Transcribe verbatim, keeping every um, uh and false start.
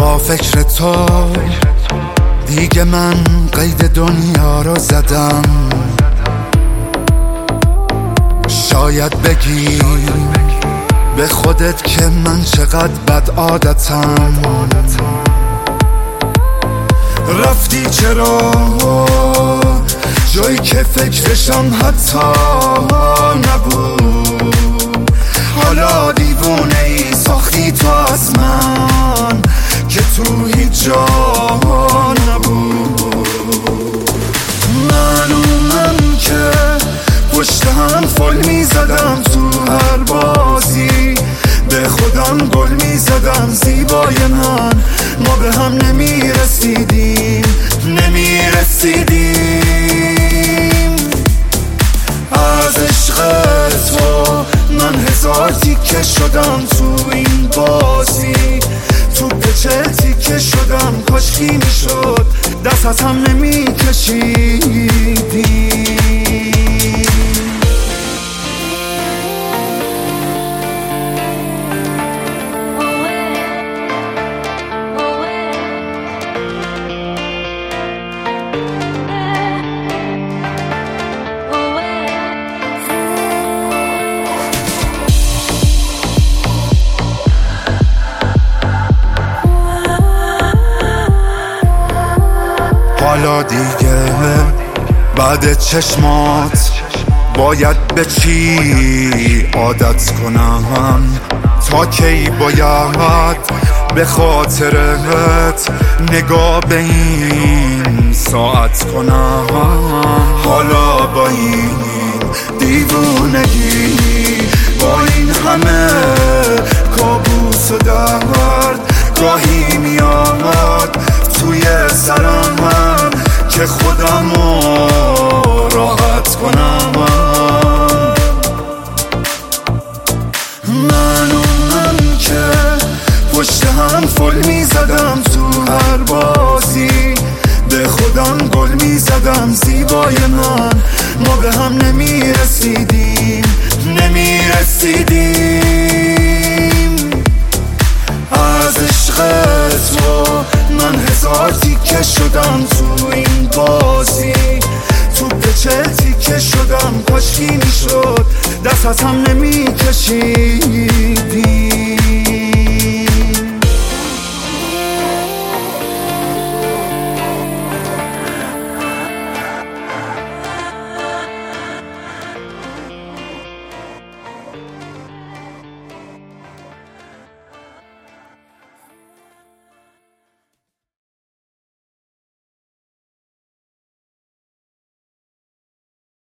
با فکر تو دیگه من قید دنیا رو زدم. شاید بگی به خودت که من چقدر بد عادتم. رفتی چرا جایی که فکرشم حتی نبود؟ حالا دیوونه ای ساختی تو از من که تو هیچ جا نبود. من اونم که پشت هم فل می زدم تو هر بازی، به خودم گل می زدم زیبای من. ما به هم نمی رسیدیم نمی رسیدیم. از عشق تو من هزار تیکه شدم تو این بازی، تو پچه تیکه شدم. کاشکی می شد دست از هم نمی کشیدیم. حالا دیگه بعد چشمات باید به چی عادت کنم؟ تا کی باید به خاطرت نگاه به این ساعت کنم؟ حالا با این دیوونگی، با این همه کابوس و درد، گاهی میاد توی سرم که خودمو راحت کنم. من اونم که پشت هم فل می زدم تو هر بازی، به خودم گل می زدم زیبای من. ما به هم نمی رسیدیم نمی رسیدیم. از عشق تو من هزار تیکه شدم تو این بازی، تو پچه تیکه شدم. کاشکی می شد دست از هم نمی کشیدیم.